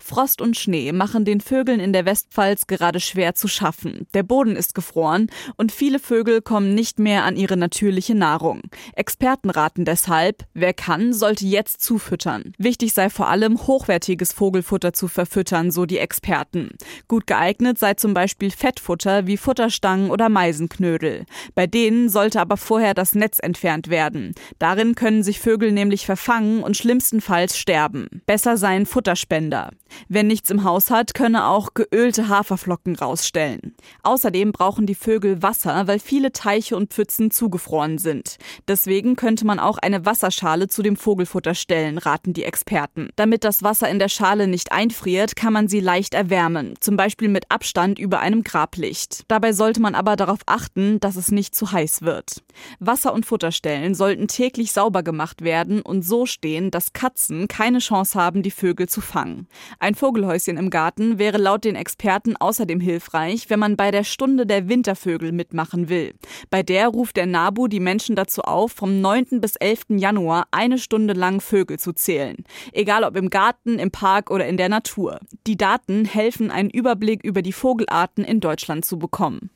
Frost und Schnee machen den Vögeln in der Westpfalz gerade schwer zu schaffen. Der Boden ist gefroren und viele Vögel kommen nicht mehr an ihre natürliche Nahrung. Experten raten deshalb, wer kann, sollte jetzt zufüttern. Wichtig sei vor allem, hochwertiges Vogelfutter zu verfüttern, so die Experten. Gut geeignet sei zum Beispiel Fettfutter wie Futterstangen oder Meisenknödel. Bei denen sollte aber vorher das Netz entfernt werden. Darin können sich Vögel nämlich verfangen und schlimmstenfalls sterben. Besser seien Futterspender. Wer nichts im Haus hat, könne auch geölte Haferflocken rausstellen. Außerdem brauchen die Vögel Wasser, weil viele Teiche und Pfützen zugefroren sind. Deswegen könnte man auch eine Wasserschale zu dem Vogelfutter stellen, raten die Experten. Damit das Wasser in der Schale nicht einfriert, kann man sie leicht erwärmen, zum Beispiel mit Abstand über einem Grablicht. Dabei sollte man aber darauf achten, dass es nicht zu heiß wird. Wasser- und Futterstellen sollten täglich sauber gemacht werden und so stehen, dass Katzen keine Chance haben, die Vögel zu fangen. Ein Vogelhäuschen im Garten wäre laut den Experten außerdem hilfreich, wenn man bei der Stunde der Wintervögel mitmachen will. Bei der ruft der NABU die Menschen dazu auf, vom 9. bis 11. Januar 1 Stunde lang Vögel zu zählen. Egal ob im Garten, im Park oder in der Natur. Die Daten helfen, einen Überblick über die Vogelarten in Deutschland zu bekommen.